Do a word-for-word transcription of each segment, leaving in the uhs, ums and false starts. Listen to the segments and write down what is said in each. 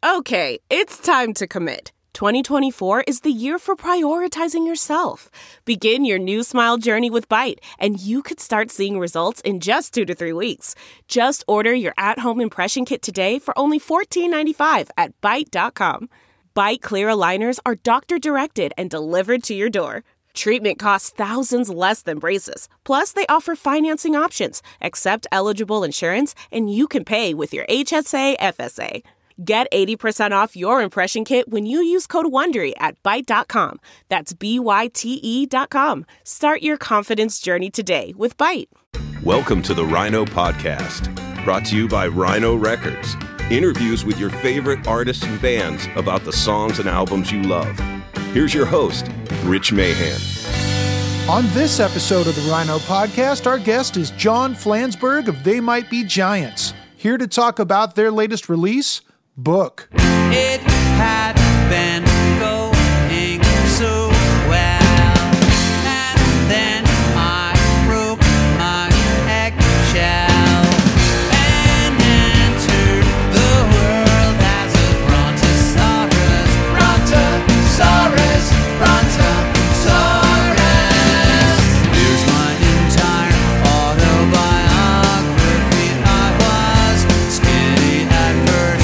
Okay, it's time to commit. twenty twenty-four is the year for prioritizing yourself. Begin your new smile journey with Byte, and you could start seeing results in just two to three weeks. Just order your at-home impression kit today for only fourteen ninety-five at byte dot com. Byte clear aligners are doctor-directed and delivered to your door. Treatment costs thousands less than braces. Plus, they offer financing options, accept eligible insurance, and you can pay with your H S A F S A. Get eighty percent off your impression kit when you use code WONDERY at byte dot com. That's B Y T E dot com. Start your confidence journey today with Byte. Welcome to the Rhino Podcast, brought to you by Rhino Records. Interviews with your favorite artists and bands about the songs and albums you love. Here's your host, Rich Mahan. On this episode of the Rhino Podcast, our guest is John Flansburgh of They Might Be Giants, here to talk about their latest release, Book. It had been going so well, and then I broke my eggshell and entered the world as a brontosaurus, brontosaurus, brontosaurus. Here's my entire autobiography. I was skinny at first.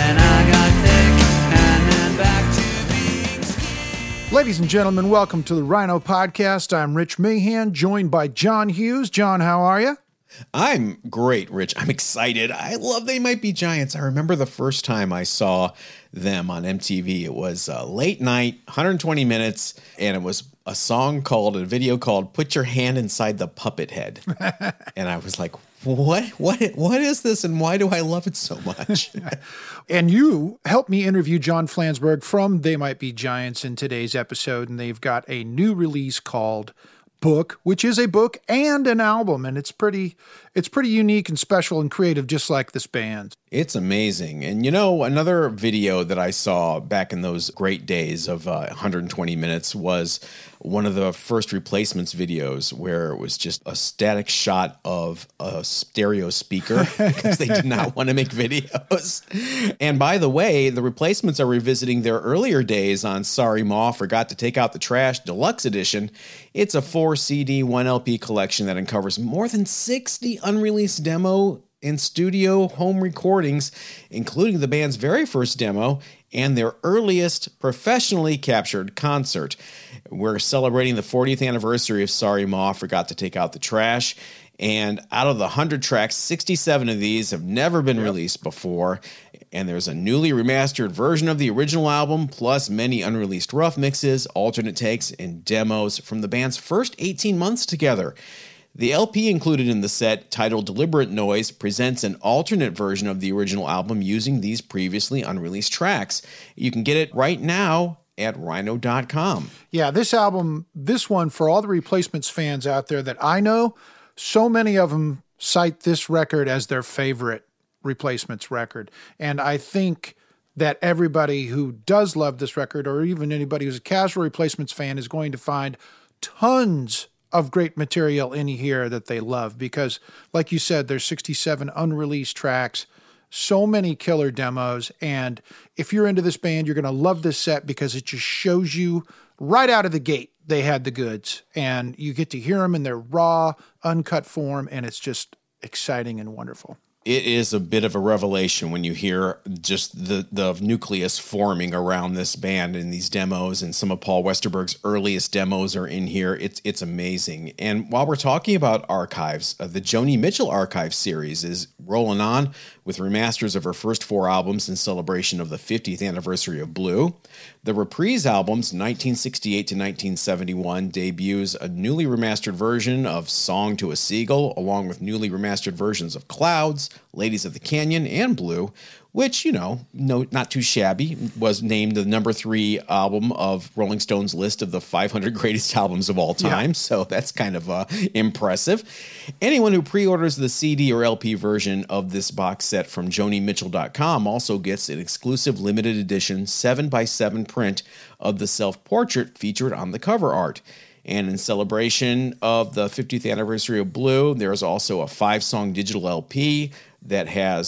Ladies and gentlemen, welcome to the Rhino Podcast. I'm Rich Mahan, joined by John Hughes. John, how are you? I'm great, Rich. I'm excited. I love They Might Be Giants. I remember the first time I saw them on M T V. It was uh, late night, one hundred twenty minutes, and it was a song called, a video called Put Your Hand Inside the Puppet Head. And I was like, what, what, what is this, and why do I love it so much? And you helped me interview John Flansburgh from They Might Be Giants in today's episode, and they've got a new release called Book, which is a book and an album, and it's pretty it's pretty unique and special and creative, just like this band. It's amazing. And you know, another video that I saw back in those great days of uh, one hundred twenty minutes was one of the first Replacements videos where it was just a static shot of a stereo speaker because they did not want to make videos. And by the way, the Replacements are revisiting their earlier days on Sorry Ma Forgot to Take Out the Trash Deluxe Edition. It's a four C D, one L P collection that uncovers more than sixty unreleased demo and studio home recordings, including the band's very first demo and their earliest professionally captured concert. We're celebrating the fortieth anniversary of Sorry Ma Forgot to Take Out the Trash, and out of the one hundred tracks, sixty-seven of these have never been yep. released before, and there's a newly remastered version of the original album, plus many unreleased rough mixes, alternate takes, and demos from the band's first eighteen months together. The L P included in the set, titled Deliberate Noise, presents an alternate version of the original album using these previously unreleased tracks. You can get it right now at rhino dot com. Yeah, this album, this one, for all the Replacements fans out there that I know, so many of them cite this record as their favorite Replacements record. And I think that everybody who does love this record, or even anybody who's a casual Replacements fan, is going to find tons of great material in here that they love, because like you said, there's sixty-seven unreleased tracks, so many killer demos. And if you're into this band, you're going to love this set because it just shows you right out of the gate they had the goods, and you get to hear them in their raw, uncut form, and it's just exciting and wonderful. It is a bit of a revelation when you hear just the, the nucleus forming around this band in these demos, and some of Paul Westerberg's earliest demos are in here. It's it's amazing. And while we're talking about archives, uh, the Joni Mitchell Archive series is rolling on with remasters of her first four albums in celebration of the fiftieth anniversary of Blue. The Reprise albums, nineteen sixty-eight to nineteen seventy-one, debuts a newly remastered version of Song to a Seagull, along with newly remastered versions of Clouds, Ladies of the Canyon, and Blue, which, you know, no, not too shabby, was named the number three album of Rolling Stone's list of the five hundred greatest albums of all time. Yeah. So that's kind of uh, impressive. Anyone who pre-orders the C D or L P version of this box set from Joni Mitchell dot com also gets an exclusive limited edition seven by seven print of the self-portrait featured on the cover art. And in celebration of the fiftieth anniversary of Blue, there's also a five-song digital L P that has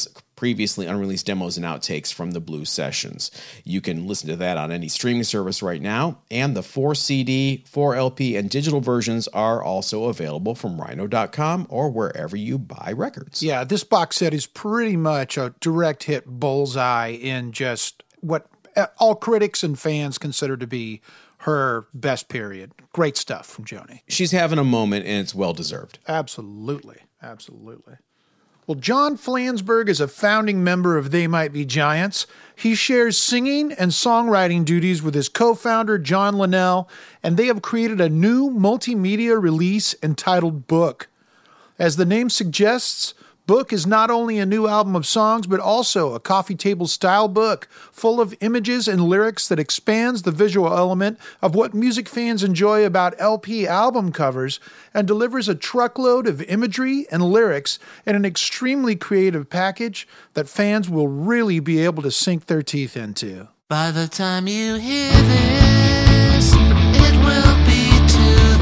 previously unreleased demos and outtakes from the Blues Sessions. You can listen to that on any streaming service right now, and the four C D, four L P, and digital versions are also available from rhino dot com or wherever you buy records. Yeah, this box set is pretty much a direct hit bullseye in just what all critics and fans consider to be her best period. Great stuff from Joni. She's having a moment, and it's well-deserved. Absolutely. Absolutely. Well, John Flansburgh is a founding member of They Might Be Giants. He shares singing and songwriting duties with his co-founder, John Linnell, and they have created a new multimedia release entitled Book. As the name suggests, Book is not only a new album of songs, but also a coffee table style book full of images and lyrics that expands the visual element of what music fans enjoy about L P album covers and delivers a truckload of imagery and lyrics in an extremely creative package that fans will really be able to sink their teeth into. By the time you hear this, it will be too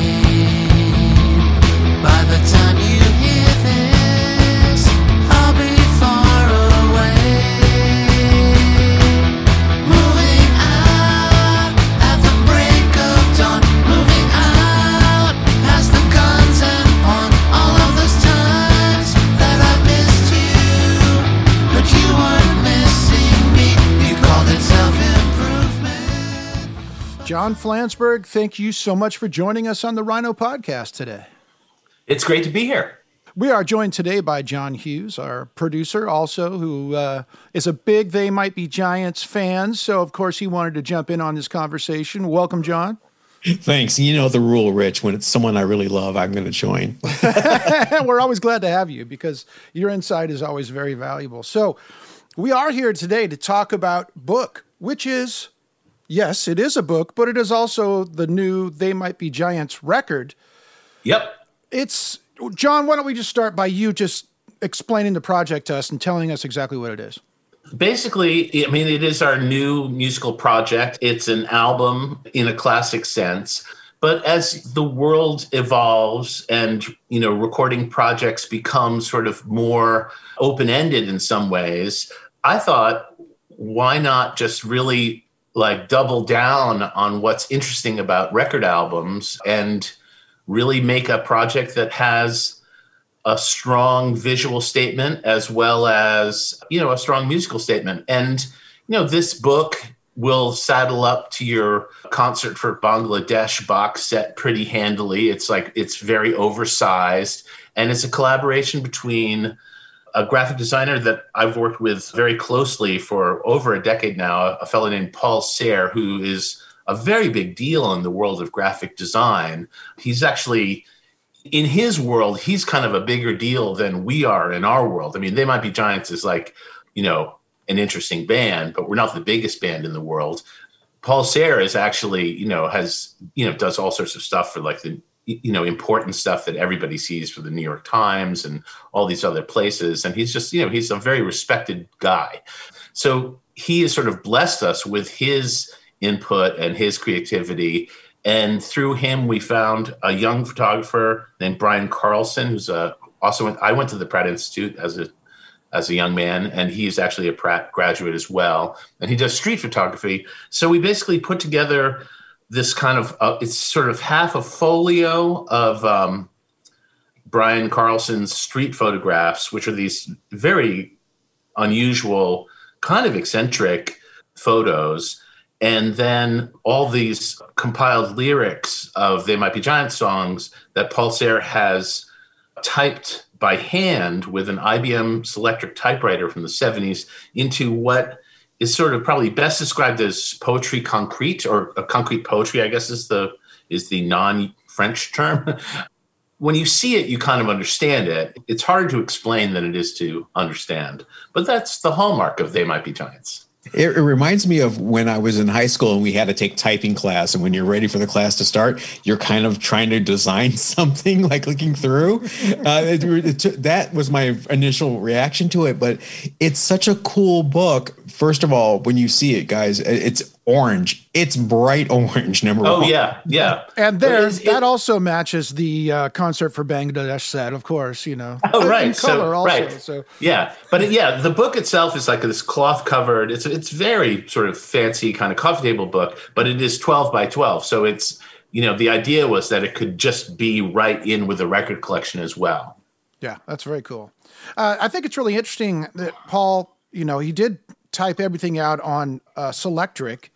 late. By the time you hear this, I'll be far away. Moving out at the break of dawn. Moving out past the guns and pawn. All of those times that I missed you, but you weren't missing me. You called it self-improvement. John Flansburgh, thank you so much for joining us on the Rhino Podcast today. It's great to be here. We are joined today by John Hughes, our producer, also, who uh, is a big They Might Be Giants fan. So, of course, he wanted to jump in on this conversation. Welcome, John. Thanks. You know the rule, Rich. When it's someone I really love, I'm going to join. We're always glad to have you because your insight is always very valuable. So we are here today to talk about Book, which is, yes, it is a book, but it is also the new They Might Be Giants record. Yep. It's... John, why don't we just start by you just explaining the project to us and telling us exactly what it is? Basically, I mean, it is our new musical project. It's an album in a classic sense. But as the world evolves and, you know, recording projects become sort of more open-ended in some ways, I thought, why not just really like double down on what's interesting about record albums and really make a project that has a strong visual statement as well as, you know, a strong musical statement. And, you know, this book will saddle up to your Concert for Bangladesh box set pretty handily. It's like, it's very oversized. And it's a collaboration between a graphic designer that I've worked with very closely for over a decade now, a fellow named Paul Sayre, who is a very big deal in the world of graphic design. He's actually, in his world, he's kind of a bigger deal than we are in our world. I mean, They Might Be Giants is like, you know, an interesting band, but we're not the biggest band in the world. Paul Sayre is actually, you know, has, you know, does all sorts of stuff for like the, you know, important stuff that everybody sees for the New York Times and all these other places. And he's just, you know, he's a very respected guy. So he has sort of blessed us with his input and his creativity. And through him, we found a young photographer named Brian Carlson, who's a, also, went, I went to the Pratt Institute as a as a young man, and he's actually a Pratt graduate as well. And he does street photography. So we basically put together this kind of, uh, it's sort of half a folio of um, Brian Carlson's street photographs, which are these very unusual, kind of eccentric photos. And then all these compiled lyrics of They Might Be Giants songs that Paul Sayre has typed by hand with an I B M Selectric typewriter from the seventies into what is sort of probably best described as poetry concrete, or a concrete poetry, I guess is the is the non-French term. When you see it, you kind of understand it. It's harder to explain than it is to understand. But that's the hallmark of They Might Be Giants. It, it reminds me of when I was in high school and we had to take typing class. And when you're ready for the class to start, you're kind of trying to design something, like looking through. Uh, it, it, that was my initial reaction to it. But it's such a cool book. First of all, when you see it, guys, it's orange. It's bright orange, number Oh, one. yeah, yeah. And there, But it's- that it- also matches the uh, concert for Bangladesh set, of course, you know. Oh, In right. color so, also. right. So Yeah. But it- yeah, the book itself is like this cloth covered, it's it's very sort of fancy kind of coffee table book, but it is twelve by twelve. So it's, you know, the idea was that it could just be right in with the record collection as well. yeah, that's very cool. Uh, I think it's really interesting that Paul, you know, he did type everything out on uh, Selectric,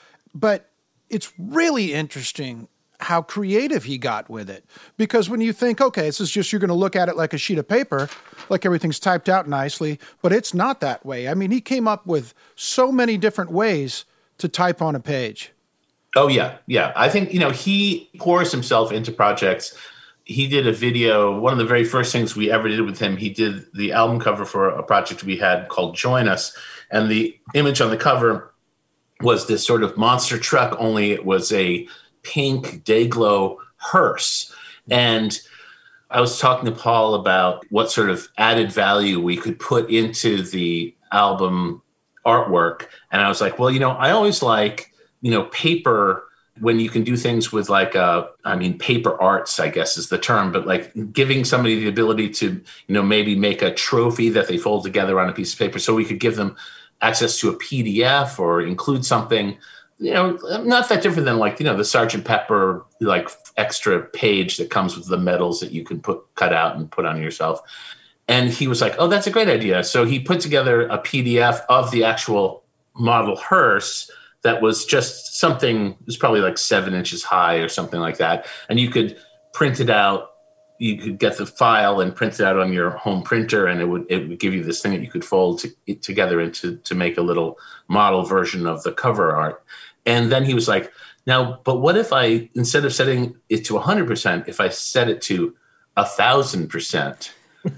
but it's really interesting how creative he got with it. Because when you think, okay, this is just, you're going to look at it like a sheet of paper, like everything's typed out nicely, but it's not that way. I mean, he came up with so many different ways to type on a page. Oh, yeah. Yeah. I think, you know, he pours himself into projects. He did a video, one of the very first things we ever did with him, he did the album cover for a project we had called Join Us. And the image on the cover was this sort of monster truck, only it was a pink Dayglow hearse. And I was talking to Paul about what sort of added value we could put into the album artwork. And I was like, well, you know, I always like, you know, paper when you can do things with like, uh, I mean, paper arts, I guess is the term, but like giving somebody the ability to, you know, maybe make a trophy that they fold together on a piece of paper so we could give them access to a P D F or include something, you know, not that different than like, you know, the Sergeant Pepper, like extra page that comes with the medals that you can put, cut out and put on yourself. And he was like, oh, that's a great idea. So he put together a P D F of the actual model hearse that was just something, it was probably like seven inches high or something like that. And you could print it out. You could get the file and print it out on your home printer, and it would it would give you this thing that you could fold to, it together into to make a little model version of the cover art. And then he was like, now, but what if I, instead of setting it to one hundred percent, if I set it to one thousand percent?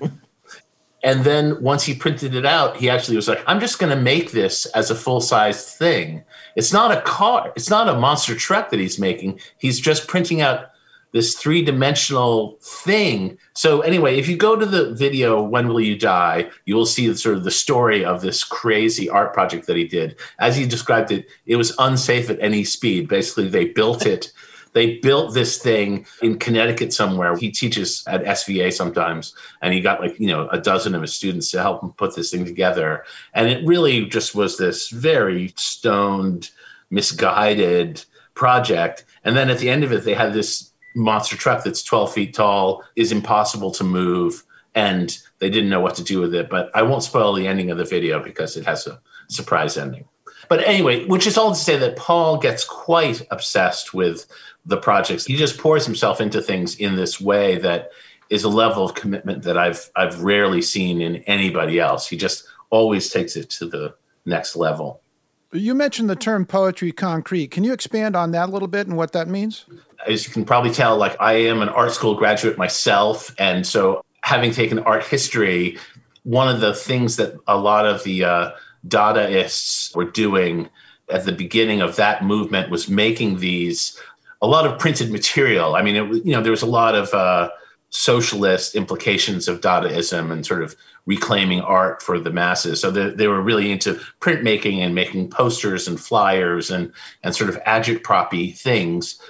And then once he printed it out, he actually was like, I'm just going to make this as a full-sized thing. It's not a car. It's not a monster truck that he's making. He's just printing out this three-dimensional thing. So anyway, if you go to the video, When Will You Die, you will see sort of the story of this crazy art project that he did. As he described it, it was unsafe at any speed. Basically, they built it. They built this thing in Connecticut somewhere. He teaches at S V A sometimes, and he got like, you know, a dozen of his students to help him put this thing together. And it really just was this very stoned, misguided project. And then at the end of it, they had this monster truck that's twelve feet tall, is impossible to move, and they didn't know what to do with it. But I won't spoil the ending of the video because it has a surprise ending. But anyway, which is all to say that Paul gets quite obsessed with the projects. He just pours himself into things in this way that is a level of commitment that I've I've rarely seen in anybody else. He just always takes it to the next level. You mentioned the term poetry concrete. Can you expand on that a little bit and what that means? As you can probably tell, like I am an art school graduate myself. And so having taken art history, one of the things that a lot of the uh, Dadaists were doing at the beginning of that movement was making these, a lot of printed material. I mean, it, you know, there was a lot of uh, socialist implications of Dadaism and sort of reclaiming art for the masses. So they, they were really into printmaking and making posters and flyers and, and sort of agitprop-y things.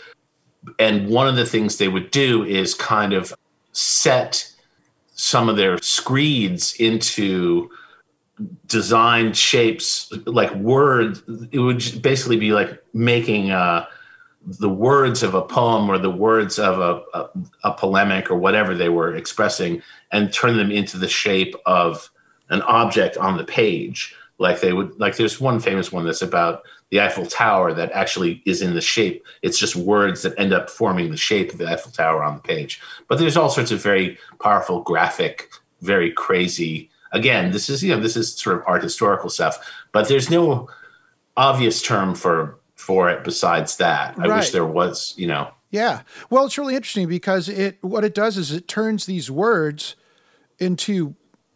And one of the things they would do is kind of set some of their screeds into designed shapes, like words. It would basically be like making uh, the words of a poem or the words of a, a, a polemic or whatever they were expressing and turn them into the shape of an object on the page. Like they would, like there's one famous one that's about the Eiffel Tower that actually is in the shape. It's just words that end up forming the shape of the Eiffel Tower on the page. But there's all sorts of very powerful, graphic, very crazy. Again, this is, you know, this is sort of art historical stuff, but there's no obvious term for for it besides that. I Right. wish there was, you know. Yeah. Well, it's really interesting because it what it does is it turns these words into,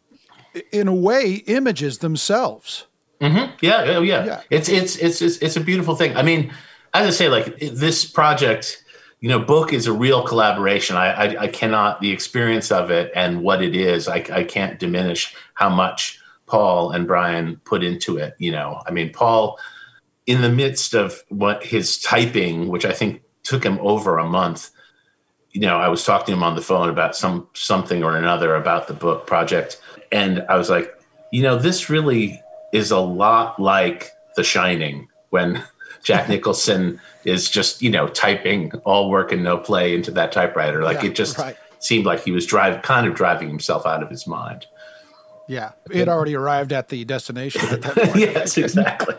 in a way, images themselves. Mm-hmm. Yeah, oh yeah. Yeah. It's, it's it's it's it's a beautiful thing. I mean, as I say, like this project, you know, book is a real collaboration. I, I I cannot, the experience of it and what it is, I I can't diminish how much Paul and Brian put into it. You know, I mean, Paul in the midst of what his typing, which I think took him over a month, you know, I was talking to him on the phone about some something or another about the book project. And I was like, you know, this really is a lot like The Shining, when Jack Nicholson is just, you know, typing all work and no play into that typewriter. Like, Yeah, it just right. seemed like he was drive, kind of driving himself out of his mind. Yeah, it had already arrived at the destination at that point. Yes, exactly.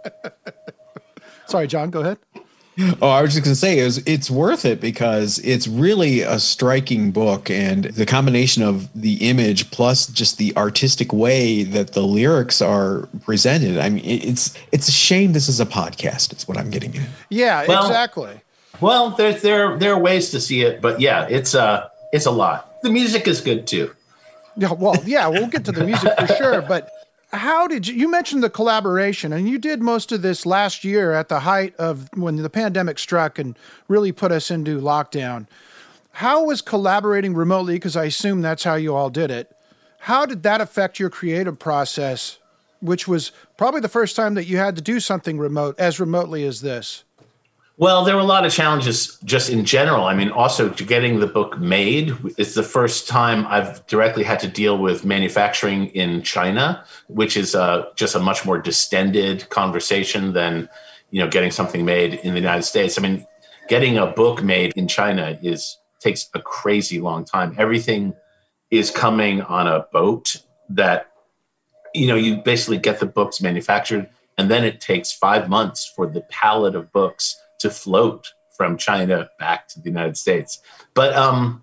Sorry, John, go ahead. Oh, I was just going to say, is it's worth it because it's really a striking book, and the combination of the image plus just the artistic way that the lyrics are presented. I mean, it's it's a shame this is a podcast. Is what I'm getting at. Yeah, Well- exactly. Well, there's there there are ways to see it, but yeah, it's uh it's a lot. The music is good too. Yeah, well, yeah, we'll get to the music for sure. But how did you, you mentioned the collaboration, and you did most of this last year at the height of when the pandemic struck and really put us into lockdown. How was collaborating remotely, because I assume that's how you all did it, how did that affect your creative process, which was probably the first time that you had to do something remote, as remotely as this? Well, there were a lot of challenges just in general. I mean, also to getting the book made. It's the first time I've directly had to deal with manufacturing in China, which is uh, just a much more distended conversation than, you know, getting something made in the United States. I mean, getting a book made in China is takes a crazy long time. Everything is coming on a boat that, you know, you basically get the books manufactured, and then it takes five months for the pallet of books to float from China back to the United States. But um,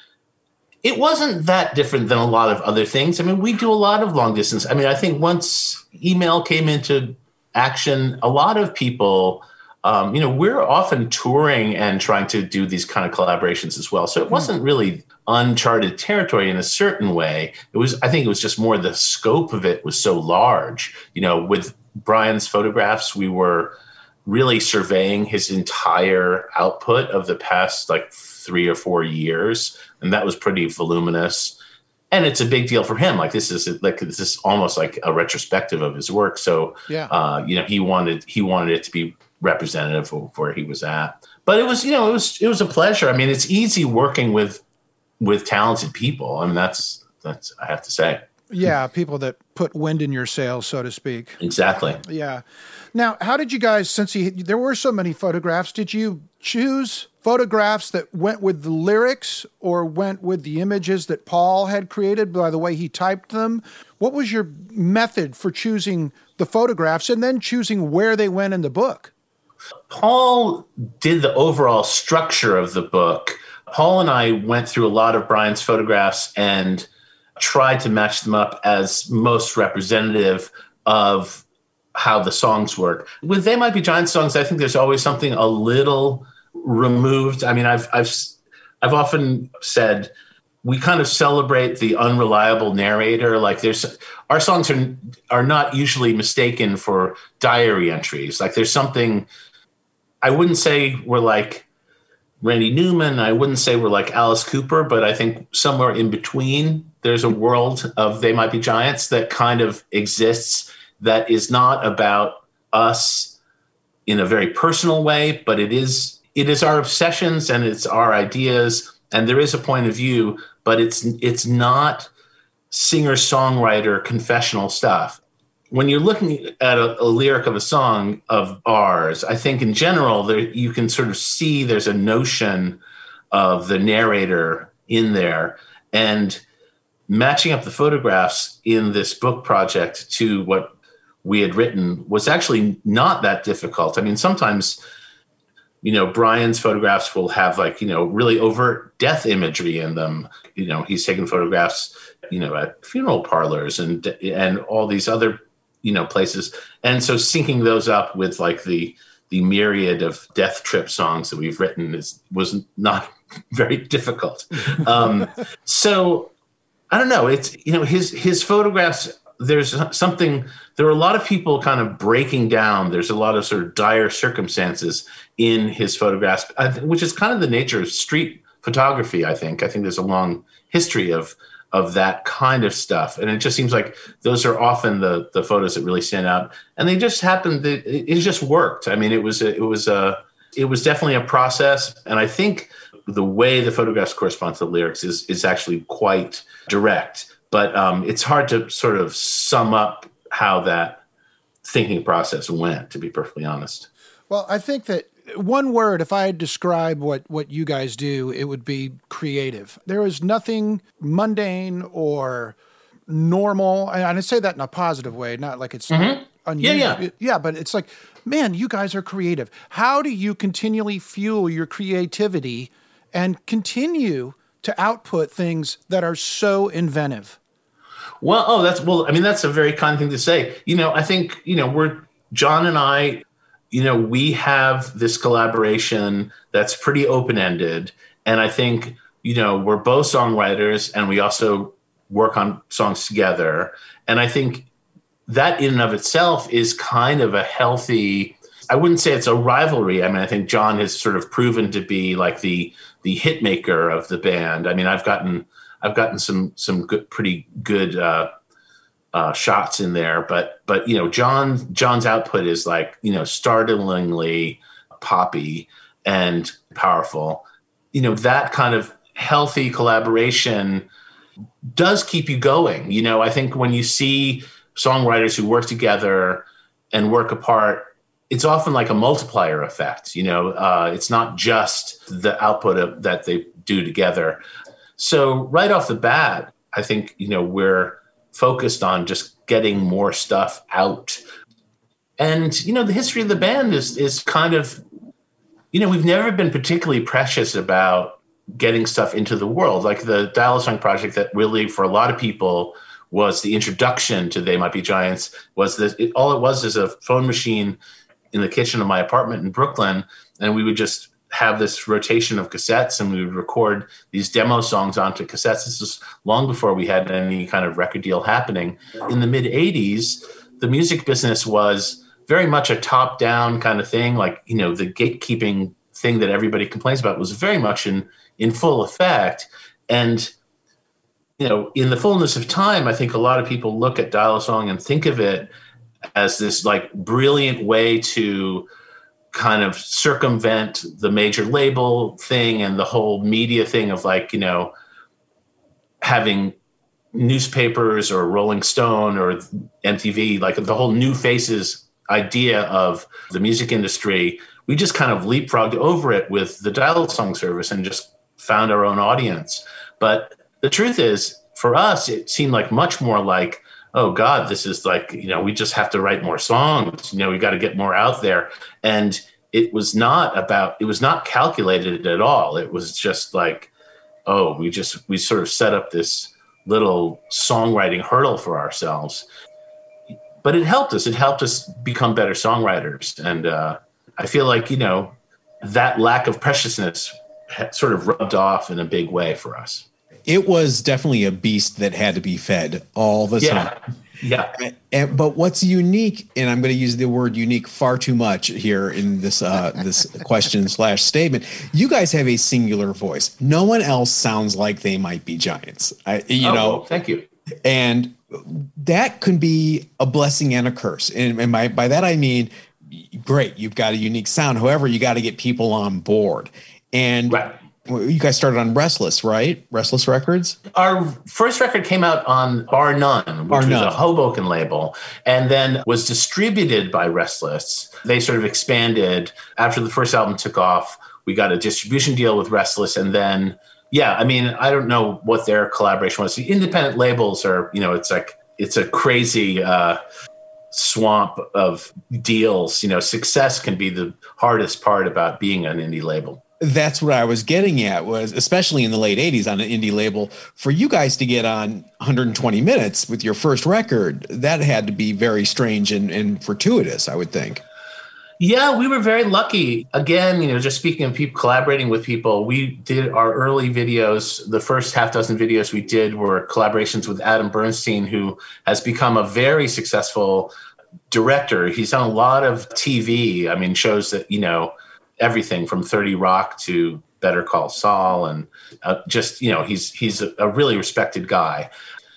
it wasn't that different than a lot of other things. I mean, we do a lot of long distance. I mean, I think once email came into action, a lot of people, um, you know, we're often touring and trying to do these kind of collaborations as well. So it wasn't really uncharted territory in a certain way. It was, I think it was just more the scope of it was so large. You know, with Brian's photographs, we were really surveying his entire output of the past like three or four years. And that was pretty voluminous. And it's a big deal for him. Like this is like, this is almost like a retrospective of his work. So, Yeah. uh, you know, he wanted, he wanted it to be representative of where he was at. But it was, you know, it was, it was a pleasure. I mean, it's easy working with, with talented people. I mean, that's, that's, I have to say. Yeah, people that put wind in your sails, so to speak. Exactly. Yeah. Now, how did you guys, since he, there were so many photographs, did you choose photographs that went with the lyrics or went with the images that Paul had created by the way he typed them? What was your method for choosing the photographs and then choosing where they went in the book? Paul did the overall structure of the book. Paul and I went through a lot of Brian's photographs and tried to match them up as most representative of how the songs work. With They Might Be Giant songs, I think there's always something a little removed. I mean, I've I've I've often said we kind of celebrate the unreliable narrator. Like there's our songs are are not usually mistaken for diary entries. Like there's something, I wouldn't say we're like Randy Newman. I wouldn't say we're like Alice Cooper, but I think somewhere in between there's a world of They Might Be Giants that kind of exists that is not about us in a very personal way, but it is it is our obsessions and it's our ideas, and there is a point of view, but it's it's not singer-songwriter confessional stuff. When you're looking at a, a lyric of a song of ours, I think in general there, you can sort of see there's a notion of the narrator in there, and matching up the photographs in this book project to what we had written was actually not that difficult. I mean, sometimes, you know, Brian's photographs will have like, you know, really overt death imagery in them. You know, he's taken photographs, you know, at funeral parlors and, and all these other, you know, places. And so syncing those up with like the, the myriad of death trip songs that we've written is, was not very difficult. Um, so I don't know. It's, you know, his, his photographs, there's something, there are a lot of people kind of breaking down. There's a lot of sort of dire circumstances in his photographs, which is kind of the nature of street photography, I think. I think there's a long history of, of that kind of stuff. And it just seems like those are often the the photos that really stand out. And they just happened, it, it just worked. I mean, it was, a, it was a, it was definitely a process. And I think the way the photographs correspond to the lyrics is, is actually quite direct, but um, it's hard to sort of sum up how that thinking process went, to be perfectly honest. Well, I think that one word, if I had to describe what, what you guys do, it would be creative. There is nothing mundane or normal. And I say that in a positive way, not like it's Mm-hmm. unusual. Yeah, yeah. Yeah, but it's like, man, you guys are creative. How do you continually fuel your creativity and continue to output things that are so inventive? Well, oh, that's, well, I mean, that's a very kind thing to say. You know, I think, you know, we're, John and I, you know, we have this collaboration that's pretty open-ended. And I think, you know, we're both songwriters and we also work on songs together. And I think that in and of itself is kind of a healthy, I wouldn't say it's a rivalry. I mean, I think John has sort of proven to be like the, the hit maker of the band. I mean, I've gotten, I've gotten some, some good, pretty good, uh, Uh, shots in there, but but you know, John John's output is like, you know, startlingly poppy and powerful. You know, that kind of healthy collaboration does keep you going. You know, I think when you see songwriters who work together and work apart, it's often like a multiplier effect. You know, uh, it's not just the output of, that they do together. So right off the bat, I think, you know, we're focused on just getting more stuff out. And, you know, the history of the band is is kind of, you know, we've never been particularly precious about getting stuff into the world. Like the Dial a Song project that really, for a lot of people, was the introduction to They Might Be Giants, was this, it, all it was is a phone machine in the kitchen of my apartment in Brooklyn. And we would just have this rotation of cassettes and we would record these demo songs onto cassettes. This was long before we had any kind of record deal happening. In the mid eighties, the music business was very much a top-down kind of thing. Like, you know, the gatekeeping thing that everybody complains about was very much in, in full effect. And, you know, in the fullness of time, I think a lot of people look at Dial a Song and think of it as this like brilliant way to kind of circumvent the major label thing and the whole media thing of like, you know, having newspapers or Rolling Stone or M T V, like the whole New Faces idea of the music industry. We just kind of leapfrogged over it with the Dial a Song service and just found our own audience. But the truth is, for us, it seemed like much more like, oh God, this is like, you know, we just have to write more songs. You know, we got to get more out there. And it was not about, it was not calculated at all. It was just like, oh, we just, we sort of set up this little songwriting hurdle for ourselves. But it helped us. It helped us become better songwriters. And uh, I feel like, you know, that lack of preciousness sort of rubbed off in a big way for us. It was definitely a beast that had to be fed all the Yeah. time. Yeah. And, and, but what's unique, and I'm going to use the word unique far too much here in this uh, this question slash statement. You guys have a singular voice. No one else sounds like They Might Be Giants. I, you Oh, know, well, thank you. and that can be a blessing and a curse. And, and by by that I mean, great, you've got a unique sound. However, you got to get people on board. And Right. you guys started on Restless, right? Restless Records? Our first record came out on Bar None, which Bar was None. a Hoboken label, and then was distributed by Restless. They sort of expanded. After the first album took off, we got a distribution deal with Restless, and then, yeah, I mean, I don't know what their collaboration was. The independent labels are, you know, it's like, it's a crazy uh, swamp of deals. You know, success can be the hardest part about being an indie label. That's what I was getting at, was especially in the late eighties on an indie label, for you guys to get on one hundred twenty minutes with your first record, that had to be very strange and, and fortuitous, I would think. Yeah, we were very lucky. Again, you know, just speaking of people collaborating with people, we did our early videos. The first half dozen videos we did were collaborations with Adam Bernstein, who has become a very successful director. He's done a lot of T V. I mean, shows that, you know, everything from thirty Rock to Better Call Saul, and uh, just, you know, he's he's a, a really respected guy.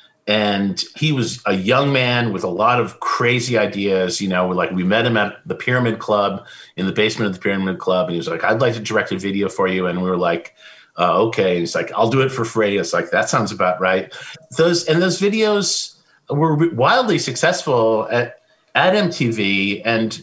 And he was a young man with a lot of crazy ideas. You know, like we met him at the Pyramid Club, in the basement of the Pyramid Club. And he was like, I'd like to direct a video for you. And we were like, uh, okay. And he's like, I'll do it for free. It's like, that sounds about right. Those and those videos were wildly successful at, at M T V. And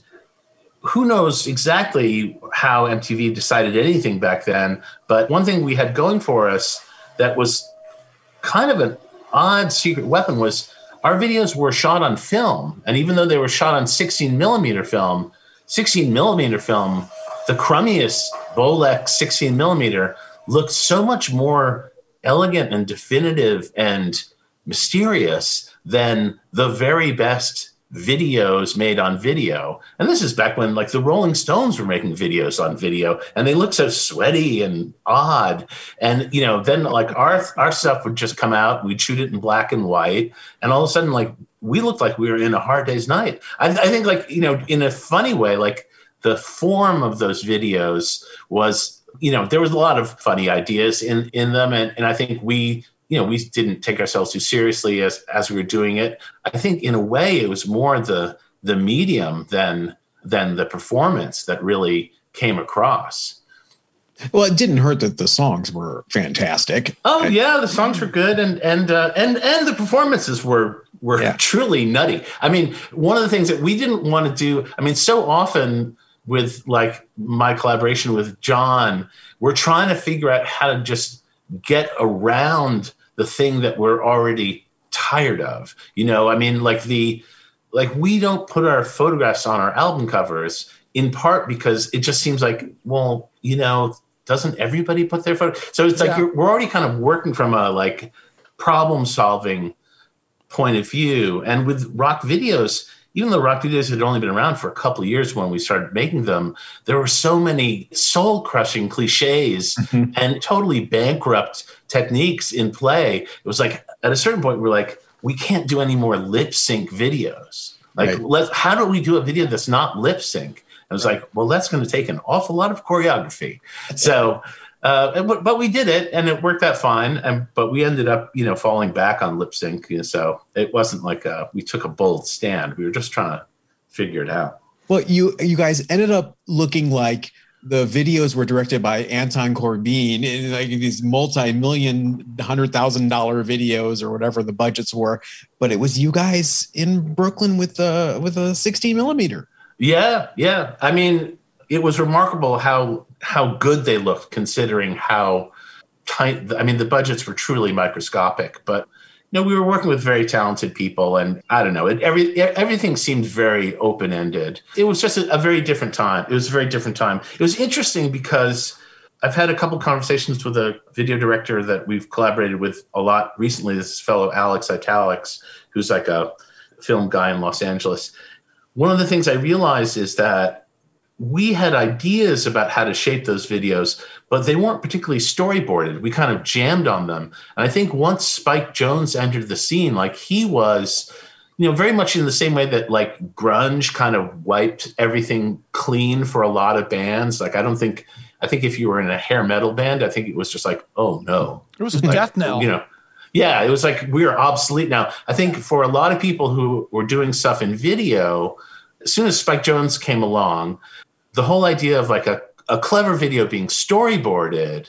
who knows exactly how M T V decided anything back then. But one thing we had going for us that was kind of an odd secret weapon was our videos were shot on film. And even though they were shot on sixteen millimeter film, sixteen millimeter film, the crummiest Bolex sixteen millimeter looked so much more elegant and definitive and mysterious than the very best videos made on video. And this is back when like the Rolling Stones were making videos on video, and they looked so sweaty and odd. And, you know, then like our, our stuff would just come out, we'd shoot it in black and white. And all of a sudden, like we looked like we were in A Hard Day's Night. I, I think like, you know, in a funny way, like the form of those videos was, you know, there was a lot of funny ideas in, in them. And, and I think we, you know, we didn't take ourselves too seriously as, as we were doing it. I think in a way it was more the, the medium than, than the performance that really came across. Well, it didn't hurt that the songs were fantastic. Oh yeah. The songs were good. And, and, uh, and, and the performances were, were yeah. truly nutty. I mean, one of the things that we didn't want to do, I mean, so often with like my collaboration with John, we're trying to figure out how to just get around the thing that we're already tired of. You know, I mean, like the, like we don't put our photographs on our album covers in part because it just seems like, well, you know, doesn't everybody put their photo? So it's like, Yeah. you're, we're already kind of working from a like problem solving point of view. And with rock videos, even though rock videos had only been around for a couple of years when we started making them, there were so many soul-crushing cliches mm-hmm. and totally bankrupt techniques in play. It was like, at a certain point, we're like, we can't do any more lip sync videos. Like, right. let how do we do a video that's not lip sync? I was like, well, that's going to take an awful lot of choreography. So, uh, but, but we did it, and it worked out fine. And but we ended up, you know, falling back on lip sync. You know, so it wasn't like a, we took a bold stand. We were just trying to figure it out. Well, you you guys ended up looking like the videos were directed by Anton Corbijn, in like these multi-million, hundred thousand dollar videos or whatever the budgets were. But it was you guys in Brooklyn with the with a sixteen millimeter. Yeah, yeah. I mean, it was remarkable how how good they looked, considering how tight. I mean, the budgets were truly microscopic, but you know, we were working with very talented people, and I don't know, it, every everything seemed very open ended. It was just a, a very different time. It was a very different time. It was interesting because I've had a couple conversations with a video director that we've collaborated with a lot recently. This fellow Alex Italics, who's like a film guy in Los Angeles. One of the things I realized is that we had ideas about how to shape those videos, but they weren't particularly storyboarded. We kind of jammed on them. And I think once Spike Jonze entered the scene, like he was, you know, very much in the same way that like grunge kind of wiped everything clean for a lot of bands. Like, I don't think, I think if you were in a hair metal band, I think it was just like, oh no. It was a like, death knell. You know, yeah, it was like we are obsolete now. I think for a lot of people who were doing stuff in video, as soon as Spike Jonze came along, the whole idea of like a, a clever video being storyboarded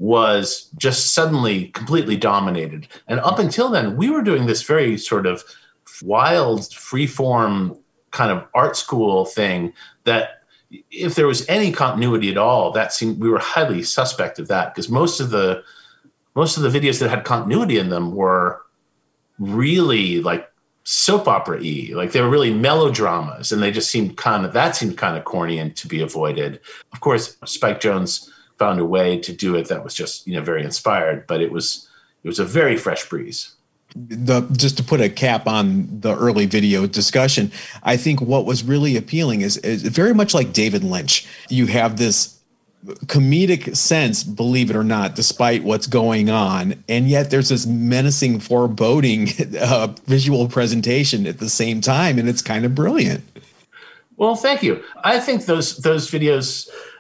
was just suddenly completely dominated. And up until then, we were doing this very sort of wild, freeform kind of art school thing that if there was any continuity at all, that seemed, we were highly suspect of that, because most of the most of the videos that had continuity in them were really like soap opera-y, like they were really melodramas, and they just seemed kind of, that seemed kind of corny and to be avoided. Of course, Spike Jonze found a way to do it that was just, you know, very inspired, but it was, it was a very fresh breeze. The, just to put a cap on the early video discussion, I think what was really appealing is, is very much like David Lynch. You have this comedic sense, believe it or not, despite what's going on. And yet there's this menacing, foreboding uh, visual presentation at the same time. And it's kind of brilliant. Well, thank you. I think those those videos,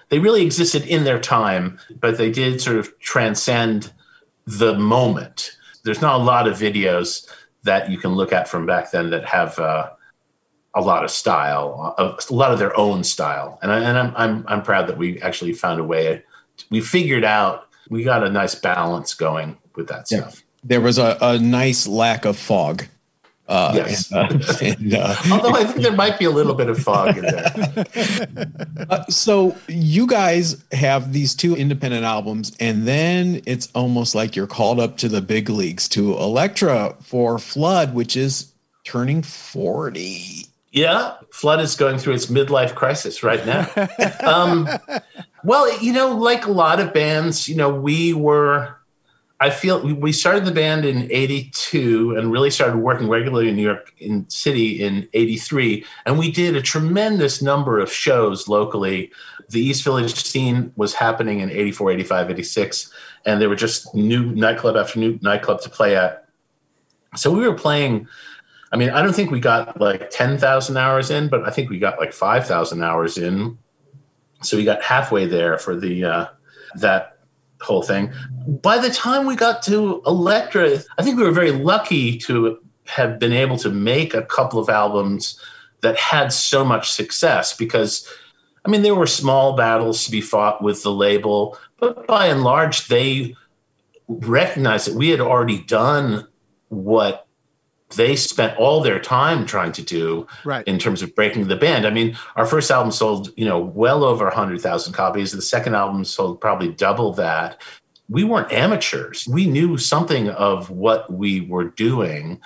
they really existed in their time, but they did sort of transcend the moment. There's not a lot of videos that you can look at from back then that have uh, a lot of style, a, a lot of their own style. And, I, and I'm, I'm, I'm proud that we actually found a way. We figured out, we got a nice balance going with that stuff. Yeah. There was a, a nice lack of fog. Uh, yes. And, uh, and, uh, Although I think there might be a little bit of fog in there. uh, so you guys have these two independent albums, and then it's almost like you're called up to the big leagues to Elektra for Flood, which is turning forty. Yeah, Flood is going through its midlife crisis right now. um, well, you know, like a lot of bands, you know, we were... I feel we started the band in eighty-two and really started working regularly in New York in City in eighty-three. And we did a tremendous number of shows locally. The East Village scene was happening in eighty-four, eighty-five, eighty-six. And there were just new nightclub after new nightclub to play at. So we were playing, I mean, I don't think we got like ten thousand hours in, but I think we got like five thousand hours in. So we got halfway there for the uh, that whole thing. By the time we got to Elektra, I think we were very lucky to have been able to make a couple of albums that had so much success because, I mean, there were small battles to be fought with the label, but by and large, they recognized that we had already done what they spent all their time trying to do right. in terms of breaking the band. I mean, our first album sold, you know, well over one hundred thousand copies. The second album sold probably double that. We weren't amateurs. We knew something of what we were doing.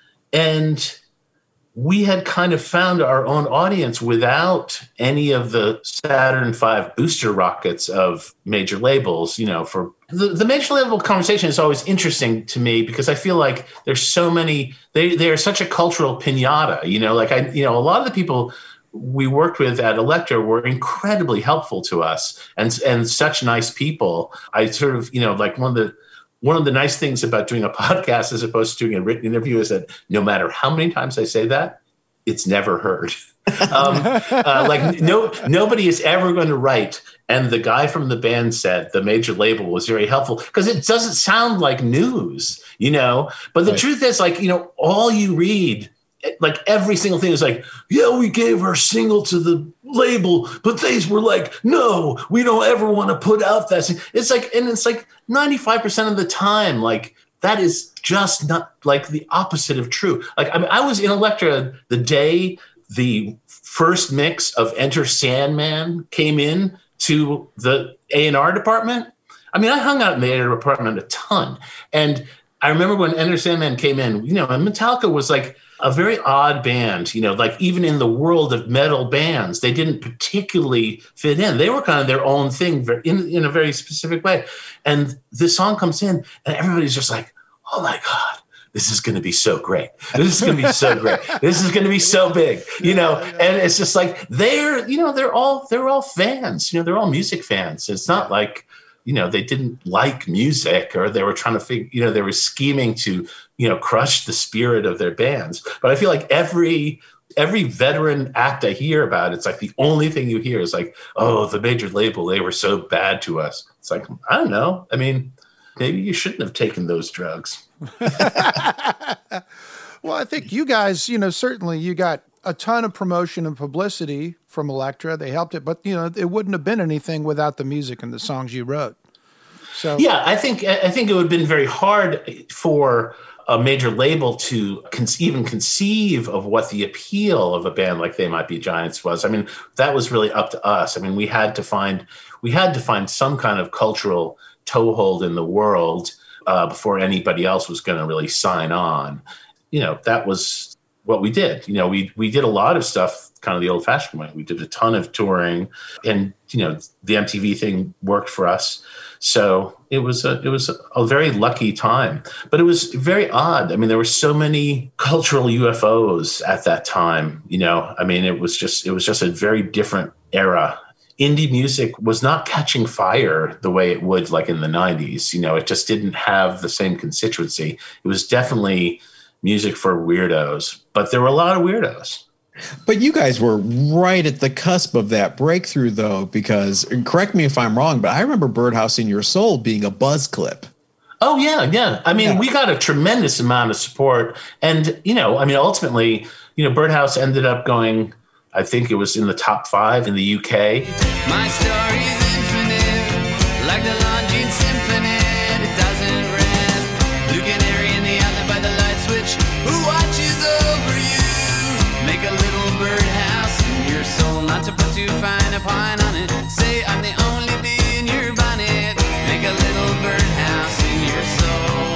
And we had kind of found our own audience without any of the Saturn five booster rockets of major labels. You know, for the, the major label conversation is always interesting to me because I feel like there's so many, they, they are such a cultural pinata, you know, like I, you know, a lot of the people we worked with at Elektra were incredibly helpful to us and, and such nice people. I sort of, you know, like one of the, One of the nice things about doing a podcast as opposed to doing a written interview is that no matter how many times I say that, it's never heard. um, uh, like no, nobody is ever going to write. And the guy from the band said the major label was very helpful because it doesn't sound like news, you know. But the right. truth is, like, you know, all you read, like every single thing is like, yeah, we gave our single to the label, but they were like, no, we don't ever want to put out that. It's like, and it's like ninety-five percent of the time, like that is just not like the opposite of true. Like, I mean, I was in Elektra the day the first mix of Enter Sandman came in to the A and R department. I mean, I hung out in the A and R department a ton. And I remember when Enter Sandman came in, you know, and Metallica was like a very odd band, you know, like even in the world of metal bands, they didn't particularly fit in. They were kind of their own thing in, in a very specific way. And this song comes in and everybody's just like, oh my God, this is going to be so great. This is going to be so great. This is going to be so big, you know? And it's just like, they're, you know, they're all, they're all fans, you know, they're all music fans. It's not like, you know, they didn't like music or they were trying to figure, you know, they were scheming to, you know, crush the spirit of their bands. But I feel like every, every veteran act I hear about, it's like the only thing you hear is like, oh, the major label, they were so bad to us. It's like, I don't know. I mean, maybe you shouldn't have taken those drugs. Well, I think you guys, you know, certainly you got a ton of promotion and publicity from Elektra. They helped it, but you know, it wouldn't have been anything without the music and the songs you wrote. So yeah, I think I think it would have been very hard for a major label to con- even conceive of what the appeal of a band like They Might Be Giants was. I mean, that was really up to us. I mean, we had to find we had to find some kind of cultural toehold in the world uh, before anybody else was going to really sign on. You know, that was what we did. You know, we we did a lot of stuff kind of the old-fashioned way. We did a ton of touring, and you know, the M T V thing worked for us. So it was a it was a very lucky time, but it was very odd. I mean, there were so many cultural U F Os at that time. You know, I mean, it was just it was just a very different era. Indie music was not catching fire the way it would like in the nineties. You know, it just didn't have the same constituency. It was definitely music for weirdos, but there were a lot of weirdos. But you guys were right at the cusp of that breakthrough, though, because, and correct me if I'm wrong, but I remember Birdhouse in Your Soul being a buzz clip. Oh, yeah, yeah. I mean, Yeah. we got a tremendous amount of support. And, you know, I mean, ultimately, you know, Birdhouse ended up going, I think it was in the top five in the U K. My story's infinite, like the Longines Symphony. It doesn't rest. Blue canary in the alley by the light switch. Who watches over you? Make a little birdhouse in your soul, not to put too fine a pine on it. Say I'm the only bee in your bonnet. Make a little birdhouse in your soul.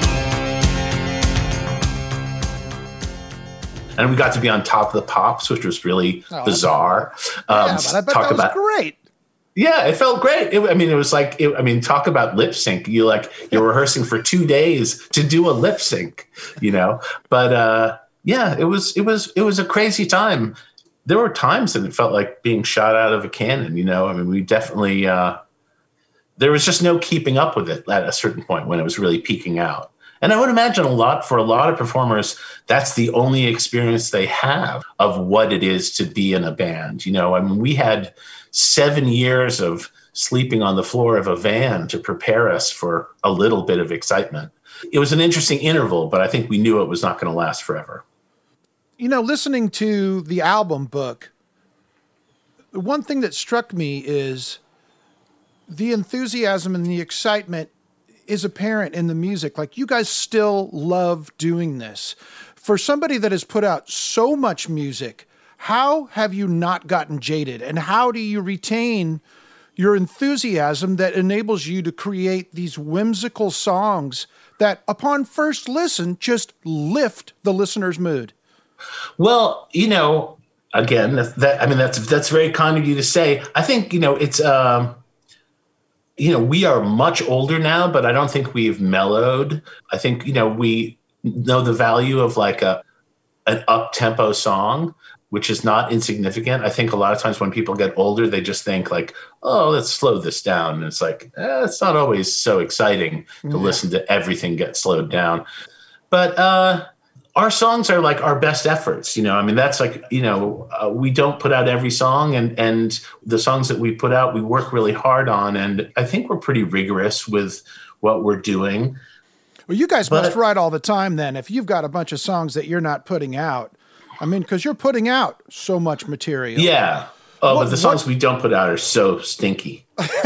And we got to be on Top of the Pops, which was really Oh, bizarre. Yeah, Um, but I bet talk that was about great. Yeah, it felt great. It, I mean, it was like, it, I mean, talk about lip sync. You like, you're rehearsing for two days to do a lip sync, you know? But uh, yeah, it was, it was, it was a crazy time. There were times that it felt like being shot out of a cannon, you know? I mean, we definitely, uh, there was just no keeping up with it at a certain point when it was really peaking out. And I would imagine a lot, for a lot of performers, that's the only experience they have of what it is to be in a band. You know, I mean, we had seven years of sleeping on the floor of a van to prepare us for a little bit of excitement. It was an interesting interval, but I think we knew it was not going to last forever. You know, listening to the album book, the one thing that struck me is the enthusiasm and the excitement is apparent in the music. Like, you guys still love doing this. For somebody that has put out so much music, how have you not gotten jaded? And how do you retain your enthusiasm that enables you to create these whimsical songs that, upon first listen, just lift the listener's mood? Well, you know, again, that, that I mean, that's that's very kind of you to say. I think, you know, it's, um, you know, we are much older now, but I don't think we've mellowed. I think, you know, we know the value of like a an up-tempo song, which is not insignificant. I think a lot of times when people get older, they just think like, oh, let's slow this down. And it's like, eh, it's not always so exciting to Yeah. listen to everything get slowed down. But uh, our songs are like our best efforts. You know, I mean, that's like, you know, uh, we don't put out every song, and, and the songs that we put out, we work really hard on. And I think we're pretty rigorous with what we're doing. Well, you guys But- must write all the time then, if you've got a bunch of songs that you're not putting out. I mean, because you're putting out so much material. Yeah. Oh, What- but the songs what- we don't put out are so stinky.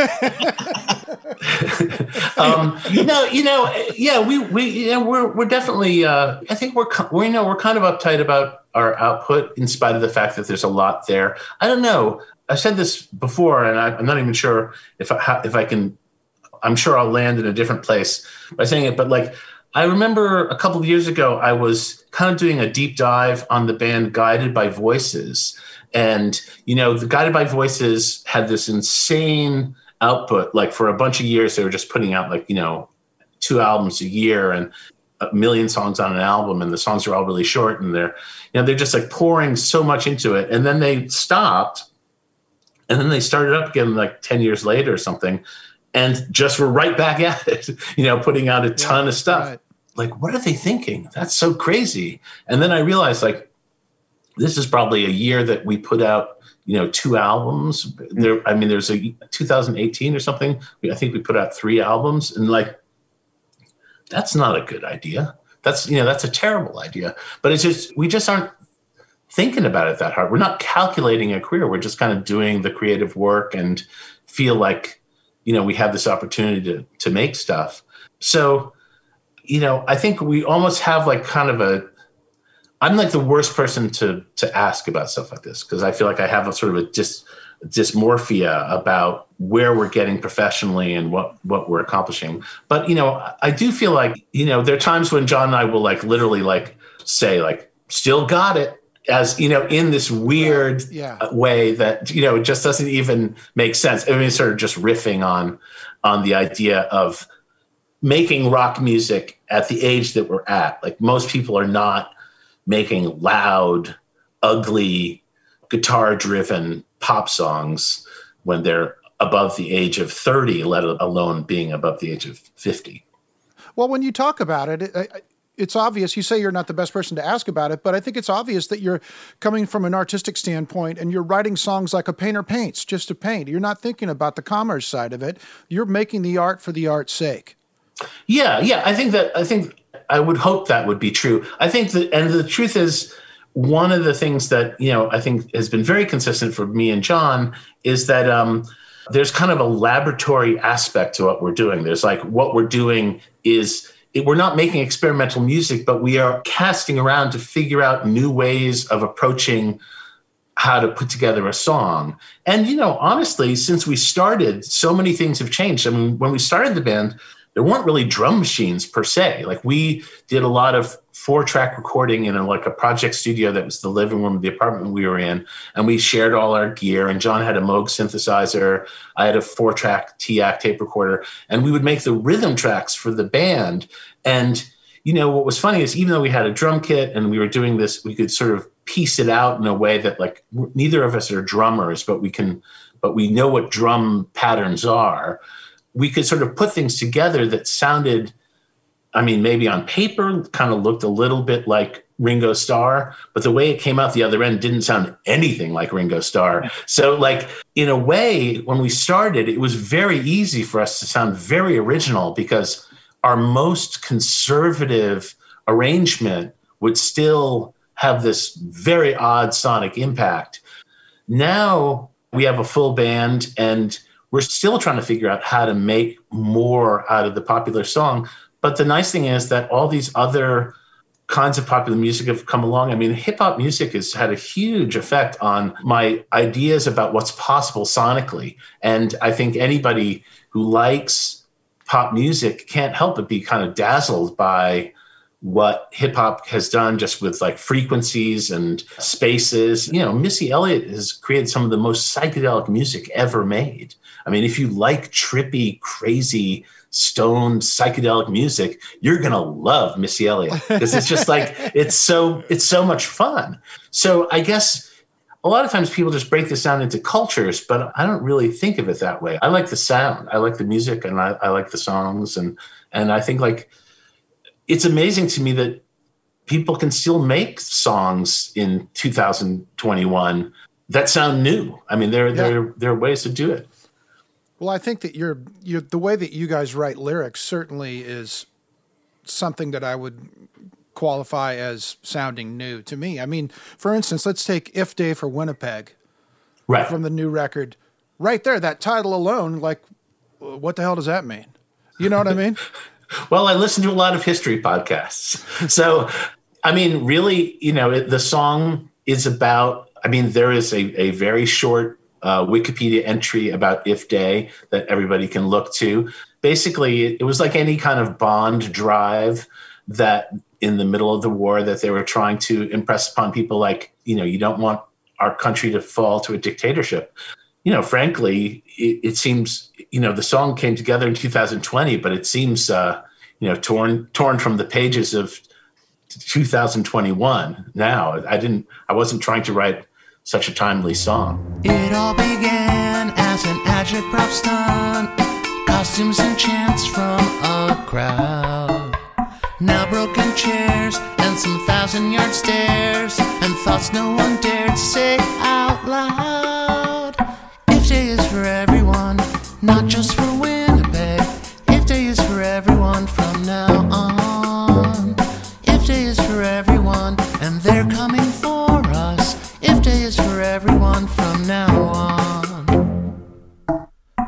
um, no, you know, yeah, we we you know, we're we're definitely. Uh, I think we're ki- we you know we're kind of uptight about our output, in spite of the fact that there's a lot there. I don't know. I said this before, and I, I'm not even sure if I, how- if I can. I'm sure I'll land in a different place by saying it, but like, I remember a couple of years ago, I was kind of doing a deep dive on the band Guided by Voices. And, you know, the Guided by Voices had this insane output. Like, for a bunch of years, they were just putting out like, you know, two albums a year and a million songs on an album. And the songs are all really short, and they're, you know, they're just like pouring so much into it. And then they stopped, and then they started up again like ten years later or something, and just were right back at it, you know, putting out a ton of stuff. right. Like, what are they thinking? That's so crazy. And then I realized, like, this is probably a year that we put out, you know, two albums. There, I mean, there's a two thousand eighteen or something. I think we put out three albums, and like, that's not a good idea. That's, you know, that's a terrible idea. But it's just, we just aren't thinking about it that hard. We're not calculating a career. We're just kind of doing the creative work and feel like, you know, we have this opportunity to to make stuff. So, you know, I think we almost have like kind of a, I'm like the worst person to to ask about stuff like this, because I feel like I have a sort of a dis, dysmorphia about where we're getting professionally and what, what we're accomplishing. But, you know, I do feel like, you know, there are times when John and I will like literally like say like, still got it, as, you know, in this weird Yeah. way that, you know, it just doesn't even make sense. I mean, it's sort of just riffing on, on the idea of making rock music at the age that we're at. Like, most people are not making loud, ugly, guitar-driven pop songs when they're above the age of thirty, let alone being above the age of fifty. Well, when you talk about it, it, it's obvious. You say you're not the best person to ask about it, but I think it's obvious that you're coming from an artistic standpoint and you're writing songs like a painter paints just to paint. You're not thinking about the commerce side of it. You're making the art for the art's sake. Yeah, yeah. I think that I think I would hope that would be true. I think that, and the truth is, one of the things that, you know, I think has been very consistent for me and John is that um, there's kind of a laboratory aspect to what we're doing. There's like what we're doing is it, we're not making experimental music, but we are casting around to figure out new ways of approaching how to put together a song. And, you know, honestly, since we started, so many things have changed. I mean, when we started the band, there weren't really drum machines per se. Like we did a lot of four track recording in a, like a project studio that was the living room of the apartment we were in. And we shared all our gear, and John had a Moog synthesizer. I had a four track T A C tape recorder, and we would make the rhythm tracks for the band. And, you know, what was funny is even though we had a drum kit and we were doing this, we could sort of piece it out in a way that like neither of us are drummers, but we can, but we know what drum patterns are. We could sort of put things together that sounded, I mean, maybe on paper kind of looked a little bit like Ringo Starr, but the way it came out the other end didn't sound anything like Ringo Starr. So like in a way, when we started, it was very easy for us to sound very original because our most conservative arrangement would still have this very odd sonic impact. Now we have a full band and we're still trying to figure out how to make more out of the popular song. But the nice thing is that all these other kinds of popular music have come along. I mean, hip hop music has had a huge effect on my ideas about what's possible sonically. And I think anybody who likes pop music can't help but be kind of dazzled by what hip hop has done just with like frequencies and spaces. You know, Missy Elliott has created some of the most psychedelic music ever made. I mean, if you like trippy, crazy, stoned, psychedelic music, you're going to love Missy Elliott because it's just like, it's so, it's so much fun. So I guess a lot of times people just break this down into cultures, but I don't really think of it that way. I like the sound. I like the music and I, I like the songs. And, and I think like, it's amazing to me that people can still make songs in two thousand twenty-one that sound new. I mean, there, yeah. there, there are ways to do it. Well, I think that you're, you're, the way that you guys write lyrics certainly is something that I would qualify as sounding new to me. I mean, for instance, let's take If Day for Winnipeg, right, from the new record. Right there, that title alone, like, what the hell does that mean? You know what I mean? Well, I listen to a lot of history podcasts. So, I mean, really, you know, it, the song is about, I mean, there is a, a very short uh, Wikipedia entry about If Day that everybody can look to. Basically, it, it was like any kind of bond drive that in the middle of the war that they were trying to impress upon people like, you know, you don't want our country to fall to a dictatorship. You know, frankly, it, it seems, you know, the song came together in two thousand twenty, but it seems, uh, you know, torn torn from the pages of two thousand twenty-one. Now, I didn't, I wasn't trying to write such a timely song. It all began as an agitprop stunt, costumes and chants from a crowd. Now broken chairs and some thousand-yard stares and thoughts no one dared say out loud. If Day is for everyone, not just for Winnipeg. If Day is for everyone from now on. If Day is for everyone, and they're coming for us. If Day is for everyone from now on.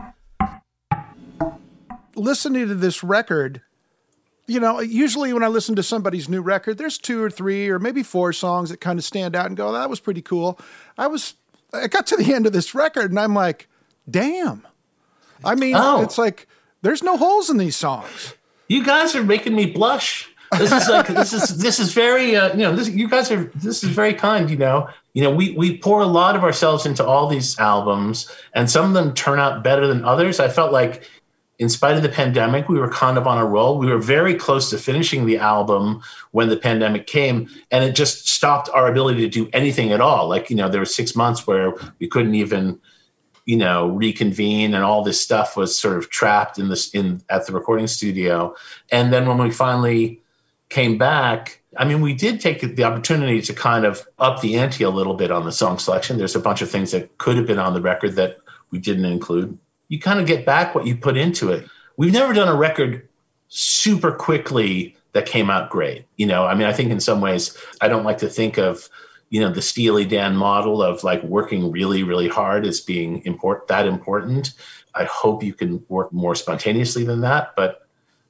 Listening to this record, you know, usually when I listen to somebody's new record, there's two or three or maybe four songs that kind of stand out and go, that was pretty cool. I was, I got to the end of this record and I'm like, damn. I mean, oh. It's like, there's no holes in these songs. You guys are making me blush. This is like, this is, this is very, uh, you know, this, you guys are, this is very kind, you know, you know, we, we pour a lot of ourselves into all these albums and some of them turn out better than others. I felt like, in spite of the pandemic, we were kind of on a roll. We were very close to finishing the album when the pandemic came, and it just stopped our ability to do anything at all. Like, you know, there were six months where we couldn't even, you know, reconvene, and all this stuff was sort of trapped in this in at the recording studio. And then when we finally came back, I mean, we did take the opportunity to kind of up the ante a little bit on the song selection. There's a bunch of things that could have been on the record that we didn't include. You kind of get back what you put into it. We've never done a record super quickly that came out great. You know, I mean, I think in some ways, I don't like to think of, you know, the Steely Dan model of like working really, really hard as being import that important. I hope you can work more spontaneously than that, but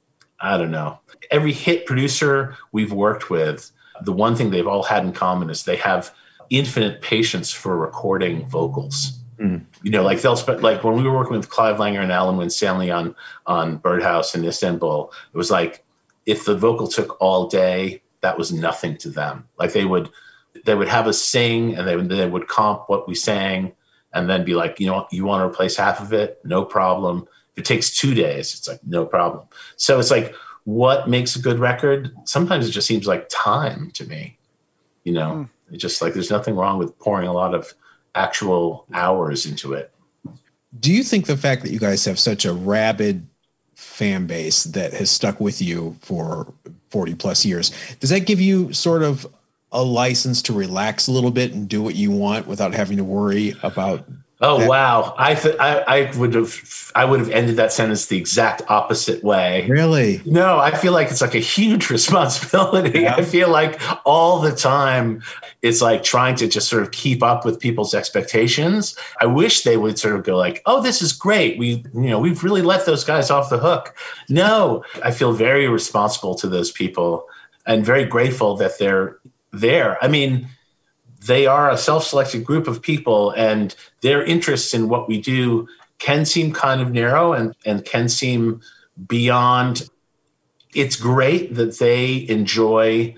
I don't know. Every hit producer we've worked with, the one thing they've all had in common is they have infinite patience for recording vocals. Mm. You know, like they'll spend, like when we were working with Clive Langer and Alan Winstanley on, on Birdhouse in Istanbul, it was like, if the vocal took all day, that was nothing to them. Like they would, they would have us sing and they would, they would comp what we sang and then be like, you know, you want to replace half of it? No problem. If it takes two days, it's like, no problem. So it's like, what makes a good record? Sometimes it just seems like time to me, you know, mm. it's just like, there's nothing wrong with pouring a lot of actual hours into it. Do you think the fact that you guys have such a rabid fan base that has stuck with you for forty plus years, does that give you sort of a license to relax a little bit and do what you want without having to worry about? Oh, that? Wow. I, th- I I would have I would have ended that sentence the exact opposite way. Really? No, I feel like it's like a huge responsibility. Yeah. I feel like all the time it's like trying to just sort of keep up with people's expectations. I wish they would sort of go like, oh, this is great. We, you know, we've really let those guys off the hook. No, I feel very responsible to those people and very grateful that they're there. I mean, they are a self-selected group of people and their interests in what we do can seem kind of narrow and, and can seem beyond. It's great that they enjoy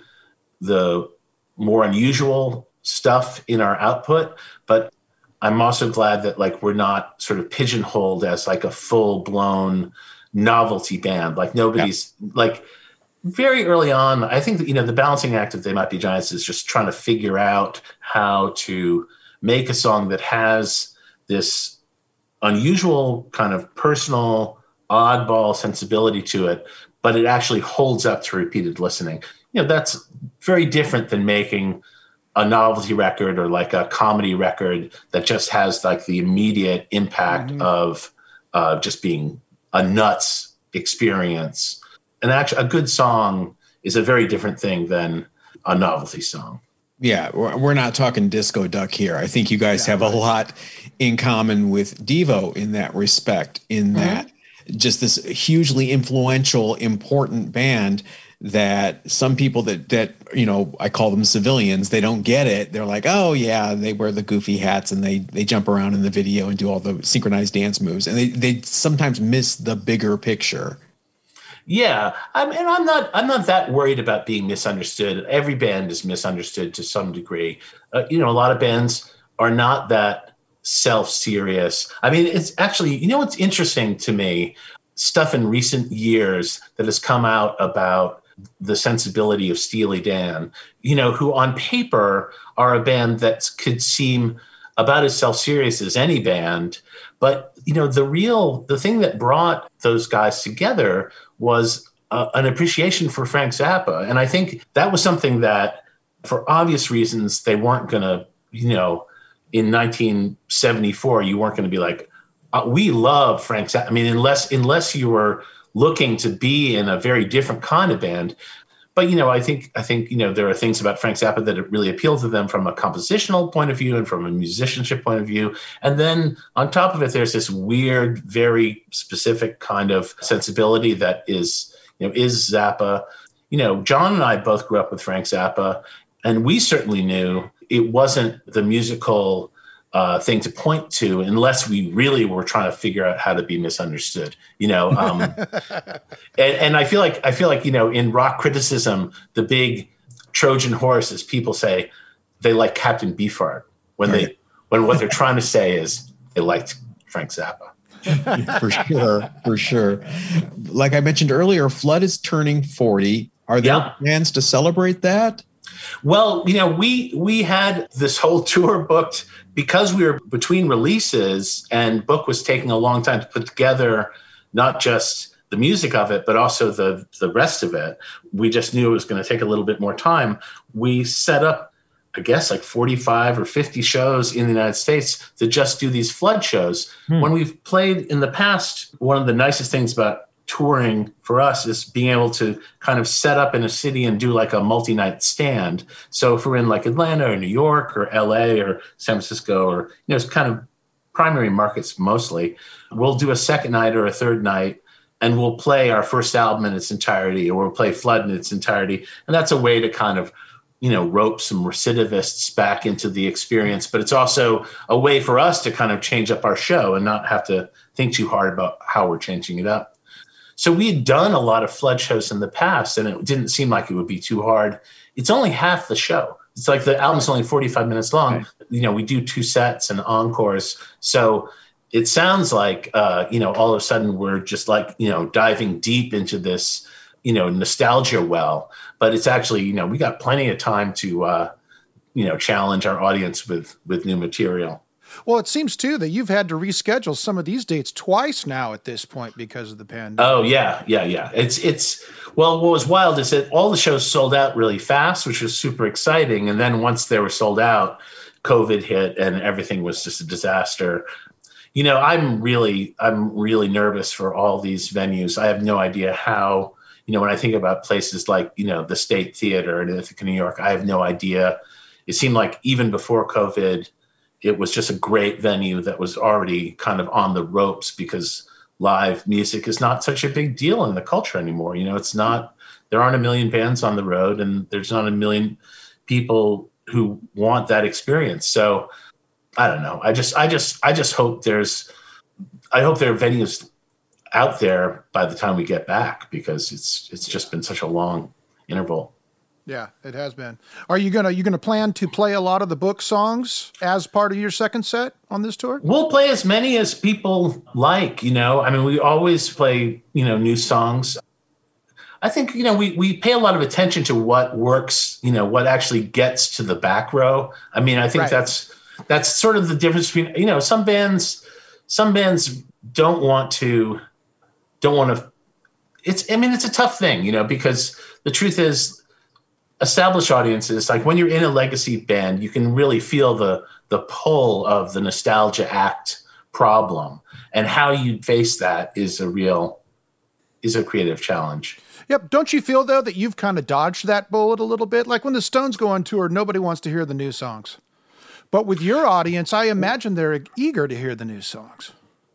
the more unusual stuff in our output, but I'm also glad that like we're not sort of pigeonholed as like a full-blown novelty band. Like nobody's yeah. like very early on, I think that, you know, the balancing act of They Might Be Giants is just trying to figure out how to make a song that has this unusual kind of personal, oddball sensibility to it, but it actually holds up to repeated listening. You know, that's very different than making a novelty record or like a comedy record that just has like the immediate impact mm-hmm. of uh, just being a nuts experience. An actual, a good song is a very different thing than a novelty song. Yeah, we're not talking Disco Duck here. I think you guys yeah, have right. a lot in common with Devo in that respect, in mm-hmm. that just this hugely influential, important band that some people that, that, you know, I call them civilians, they don't get it. They're like, oh yeah, they wear the goofy hats and they, they jump around in the video and do all the synchronized dance moves. And they, they sometimes miss the bigger picture. Yeah, I mean, I'm not. I'm not that worried about being misunderstood. Every band is misunderstood to some degree. Uh, you know, a lot of bands are not that self-serious. I mean, it's actually, you know, what's interesting to me, stuff in recent years that has come out about the sensibility of Steely Dan. You know, who on paper are a band that could seem about as self-serious as any band, but you know, the real the thing that brought those guys together was uh, an appreciation for Frank Zappa. And I think that was something that, for obvious reasons, they weren't going to, you know, in nineteen seventy-four, you weren't going to be like, uh, we love Frank Zappa. I mean, unless unless you were looking to be in a very different kind of band. But, you know, I think, I think, you know, there are things about Frank Zappa that really appeal to them from a compositional point of view and from a musicianship point of view. And then on top of it, there's this weird, very specific kind of sensibility that is, you know, is Zappa. You know, John and I both grew up with Frank Zappa, and we certainly knew it wasn't the musical uh, thing to point to unless we really were trying to figure out how to be misunderstood, you know? Um, and, and I feel like, I feel like, you know, in rock criticism, the big Trojan horse is people say they like Captain Beefheart when right. they, when what they're trying to say is they liked Frank Zappa. For sure. For sure. Like I mentioned earlier, Flood is turning forty. Are there yeah. plans to celebrate that? Well, you know, we we had this whole tour booked because we were between releases and book was taking a long time to put together, not just the music of it, but also the the rest of it. We just knew it was going to take a little bit more time. We set up, I guess, like forty-five or fifty shows in the United States to just do these flood shows. Hmm. When we've played in the past, one of the nicest things about touring for us is being able to kind of set up in a city and do like a multi-night stand. So if we're in like Atlanta or New York or L A or San Francisco, or, you know, it's kind of primary markets mostly, we'll do a second night or a third night and we'll play our first album in its entirety, or we'll play Flood in its entirety. And that's a way to kind of, you know, rope some recidivists back into the experience. But it's also a way for us to kind of change up our show and not have to think too hard about how we're changing it up. So we had done a lot of flood shows in the past, and it didn't seem like it would be too hard. It's only half the show. It's like the album's only forty-five minutes long. Right. You know, we do two sets and encores. So it sounds like, uh, you know, all of a sudden we're just like, you know, diving deep into this, you know, nostalgia well. But it's actually, you know, we got plenty of time to, uh, you know, challenge our audience with with new material. Well, it seems, too, that you've had to reschedule some of these dates twice now at this point because of the pandemic. Oh, yeah, yeah, yeah. It's, it's well, what was wild is that all the shows sold out really fast, which was super exciting. And then once they were sold out, COVID hit and everything was just a disaster. You know, I'm really, I'm really nervous for all these venues. I have no idea how, you know, when I think about places like, you know, the State Theater in Ithaca, New York, I have no idea. It seemed like even before COVID, it was just a great venue that was already kind of on the ropes because live music is not such a big deal in the culture anymore. You know, it's not, there aren't a million bands on the road and there's not a million people who want that experience. So I don't know. I just, I just, I just hope there's, I hope there are venues out there by the time we get back, because it's, it's just been such a long interval. Yeah, it has been. Are you gonna you gonna plan to play a lot of the book songs as part of your second set on this tour? We'll play as many as people like. You know, I mean, we always play, you know, new songs. I think, you know, we we pay a lot of attention to what works. You know, what actually gets to the back row. I mean, I think right. that's that's sort of the difference between, you know, some bands some bands don't want to don't want to. It's I mean, it's a tough thing, you know, because the truth is, established audiences, like when you're in a legacy band, you can really feel the the pull of the nostalgia act problem, and how you face that is a real is a creative challenge. Yep. Don't you feel though that you've kind of dodged that bullet a little bit? Like when the Stones go on tour, nobody wants to hear the new songs, but with your audience, I imagine they're eager to hear the new songs.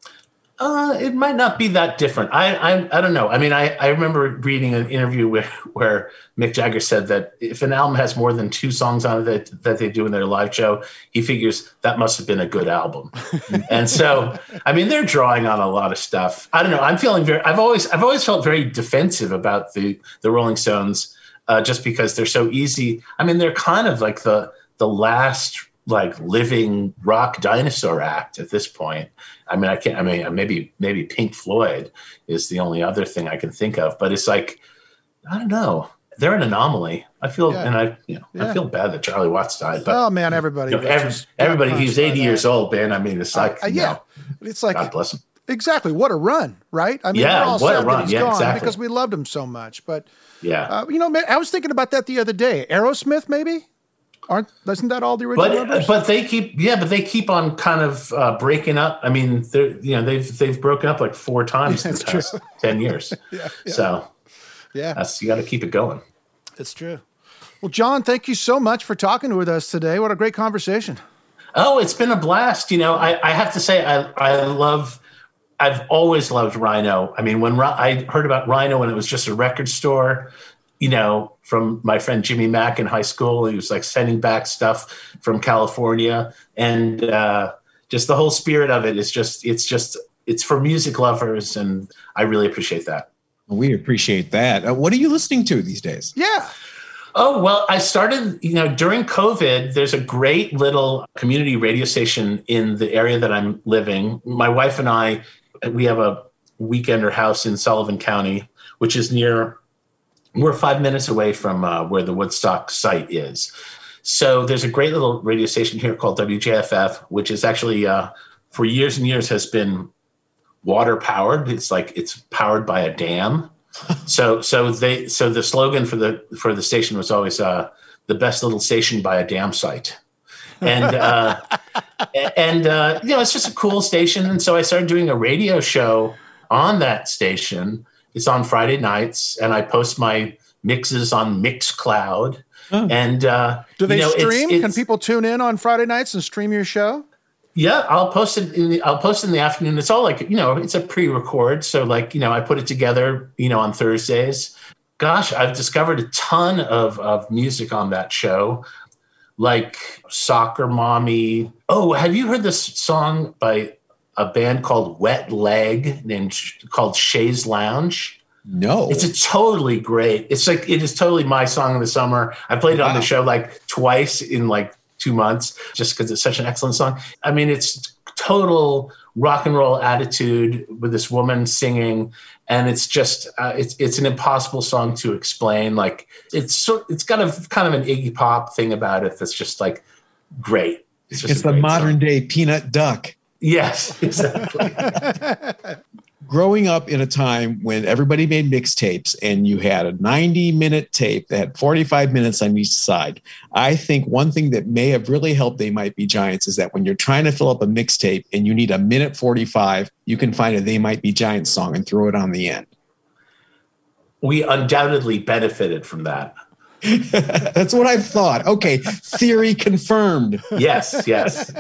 Uh, it might not be that different. I, I I don't know. I mean, I, I remember reading an interview where, where Mick Jagger said that if an album has more than two songs on it that, that they do in their live show, he figures that must have been a good album. And so, I mean, they're drawing on a lot of stuff. I don't know. I'm feeling very. I've always I've always felt very defensive about the the Rolling Stones, uh, just because they're so easy. I mean, they're kind of like the the last like living rock dinosaur act at this point. I mean, I can't, I mean, maybe, maybe Pink Floyd is the only other thing I can think of, but it's like, I don't know. They're an anomaly. I feel, yeah. and I, you know, yeah. I feel bad that Charlie Watts died, but oh man, everybody, you know, every, everybody, he's eighty years old, man. I mean, it's like, uh, yeah, know, it's like, God bless him. Exactly. What a run, right? I mean, yeah, we're all what sad a run. that he's yeah, gone exactly. because we loved him so much, but yeah, uh, you know, man, I was thinking about that the other day. Aerosmith, maybe? Aren't isn't that all the original but, members? But they keep yeah, but they keep on kind of uh, breaking up. I mean, they're you know they've they've broken up like four times in the past true. ten years. yeah, yeah. So yeah, that's you got to keep it going. It's true. Well, John, thank you so much for talking with us today. What a great conversation. Oh, it's been a blast. You know, I, I have to say I I love. I've always loved Rhino. I mean, when I heard about Rhino when it was just a record store, you know, from my friend Jimmy Mack in high school. He was like sending back stuff from California, and uh, just the whole spirit of it is just, it's just, it's for music lovers. And I really appreciate that. We appreciate that. Uh, what are you listening to these days? Yeah. Oh, well, I started, you know, during COVID, there's a great little community radio station in the area that I'm living. My wife and I, we have a weekender house in Sullivan County, which is near, we're five minutes away from uh, where the Woodstock site is. So there's a great little radio station here called W J F F, which is actually uh, for years and years has been water powered. It's like it's powered by a dam. so so they so the slogan for the for the station was always uh, the best little station by a dam site. And uh, and uh, you know, it's just a cool station. And so I started doing a radio show on that station. It's on Friday nights, and I post my mixes on Mixcloud. Oh. And uh, do they you know, stream? It's, it's, Can people tune in on Friday nights and stream your show? Yeah, I'll post it. In the, I'll post it in the afternoon. It's all like, you know, it's a pre-record, so like, you know, I put it together, you know, on Thursdays. Gosh, I've discovered a ton of of music on that show, like Soccer Mommy. Oh, have you heard this song by a band called Wet Leg named called Shays Lounge? No. It's a totally great. It's like, it is totally my song of the summer. I played it wow. on the show like twice in like two months just because it's such an excellent song. I mean, it's total rock and roll attitude with this woman singing. And it's just, uh, it's it's an impossible song to explain. Like it's so, it's got a kind of an Iggy Pop thing about it that's just like great. It's, just it's the modern song. Day Peanut Duck. Yes, exactly. Growing up in a time when everybody made mixtapes and you had a ninety minute tape that had forty-five minutes on each side, I think one thing that may have really helped They Might Be Giants is that when you're trying to fill up a mixtape and you need a minute forty-five, you can find a They Might Be Giants song and throw it on the end. We undoubtedly benefited from that. That's what I thought. Okay, theory confirmed. Yes, yes.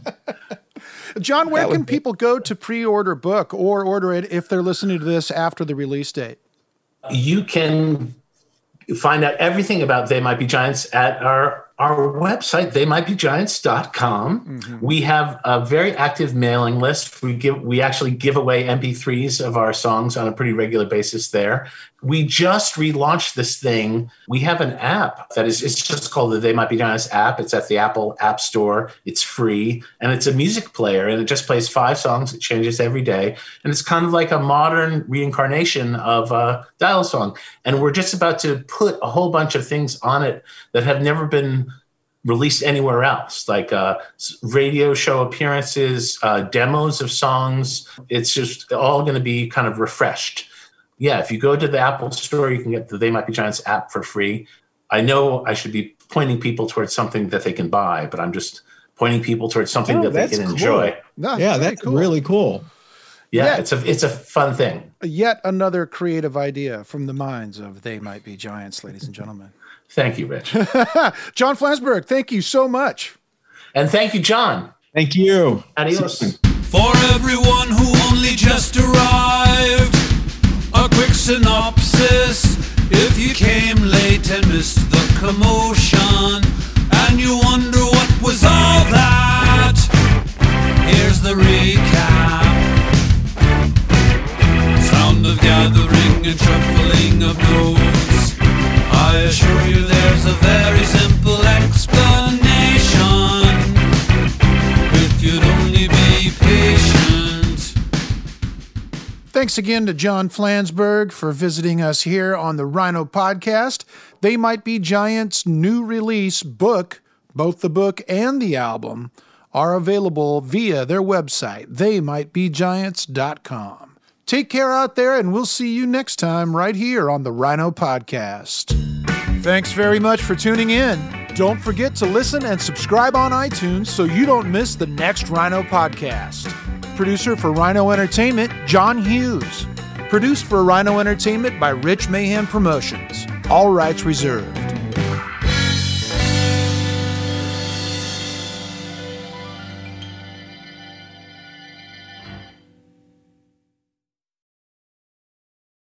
John, where can people go to pre-order book or order it if they're listening to this after the release date? You can find out everything about They Might Be Giants at our our website, they might be giants dot com. Mm-hmm. We have a very active mailing list. We give we actually give away M P threes of our songs on a pretty regular basis there. We just relaunched this thing. We have an app that is, it's just called the They Might Be Giants app. It's at the Apple App Store. It's free, and it's a music player, and it just plays five songs. It changes every day, and it's kind of like a modern reincarnation of a dial song. And we're just about to put a whole bunch of things on it that have never been released anywhere else, like uh, radio show appearances, uh, demos of songs. It's just all going to be kind of refreshed. Yeah, if you go to the Apple Store, you can get the They Might Be Giants app for free. I know I should be pointing people towards something that they can buy, but I'm just pointing people towards something oh, that they can cool. enjoy. No, yeah, that's cool. really cool. Yeah, yeah, it's a it's a fun thing. Yet another creative idea from the minds of They Might Be Giants, ladies and gentlemen. Thank you, Rich. John Flansburgh, thank you so much. And thank you, John. Thank you. Adios. For everyone who only just arrived, a quick synopsis. If you came late and missed the commotion, and you wonder what was all that, here's the recap. Sound of gathering and shuffling of notes. I assure you there's a very simple explanation, if you'd only be patient. Thanks again to John Flansburgh for visiting us here on the Rhino Podcast. They Might Be Giants' new release book, both the book and the album, are available via their website, they might be giants dot com. Take care out there, and we'll see you next time right here on the Rhino Podcast. Thanks very much for tuning in. Don't forget to listen and subscribe on iTunes so you don't miss the next Rhino Podcast. Producer for Rhino Entertainment, John Hughes. Produced for Rhino Entertainment by Rich Mayhem Promotions. All rights reserved.